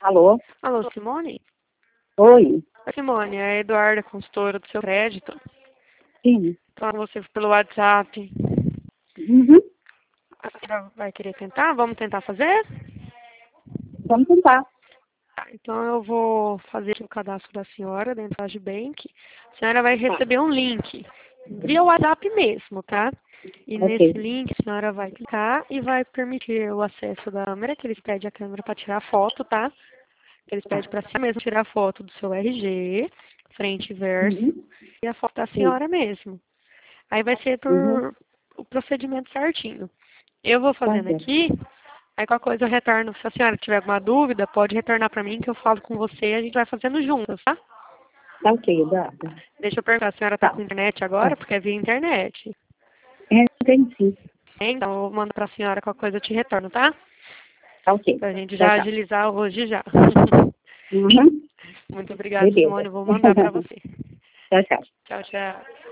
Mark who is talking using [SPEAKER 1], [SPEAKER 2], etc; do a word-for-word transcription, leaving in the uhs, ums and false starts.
[SPEAKER 1] Alô?
[SPEAKER 2] Alô, Simone?
[SPEAKER 1] Oi?
[SPEAKER 2] Oi, Simone, é a Eduarda, consultora do seu crédito.
[SPEAKER 1] Sim.
[SPEAKER 2] Então, você pelo WhatsApp.
[SPEAKER 1] Uhum.
[SPEAKER 2] A senhora vai querer tentar? Vamos tentar fazer?
[SPEAKER 1] Vamos tentar.
[SPEAKER 2] Tá, então eu vou fazer aqui o cadastro da senhora dentro da Agibank. A senhora vai receber um link via WhatsApp mesmo, tá? E nesse
[SPEAKER 1] Ok.
[SPEAKER 2] link a senhora vai clicar e vai permitir o acesso da câmera, que eles pedem a câmera para tirar foto, tá? Que eles pedem para si mesmo tirar foto do seu R G, frente e verso,
[SPEAKER 1] Uhum.
[SPEAKER 2] e a foto da
[SPEAKER 1] Sim.
[SPEAKER 2] senhora mesmo. Aí vai ser
[SPEAKER 1] Uhum.
[SPEAKER 2] por o procedimento certinho. Eu vou
[SPEAKER 1] Tá
[SPEAKER 2] fazendo
[SPEAKER 1] certo.
[SPEAKER 2] aqui, aí qualquer coisa eu retorno. Se a senhora tiver alguma dúvida, pode retornar para mim que eu falo com você e a gente vai fazendo juntas, tá?
[SPEAKER 1] Tá ok, Eduardo.
[SPEAKER 2] Deixa eu perguntar, a senhora está
[SPEAKER 1] Tá.
[SPEAKER 2] com internet agora?
[SPEAKER 1] Tá.
[SPEAKER 2] Porque é via internet.
[SPEAKER 1] É, tem sim.
[SPEAKER 2] É, então eu mando para a senhora qualquer coisa eu te retorno, tá?
[SPEAKER 1] Tá ok.
[SPEAKER 2] Pra gente
[SPEAKER 1] Tchau,
[SPEAKER 2] já
[SPEAKER 1] tchau.
[SPEAKER 2] agilizar hoje já.
[SPEAKER 1] Uhum.
[SPEAKER 2] Muito obrigada,
[SPEAKER 1] Beleza.
[SPEAKER 2] Simone. Eu vou mandar para você.
[SPEAKER 1] Tchau, tchau.
[SPEAKER 2] Tchau, tchau.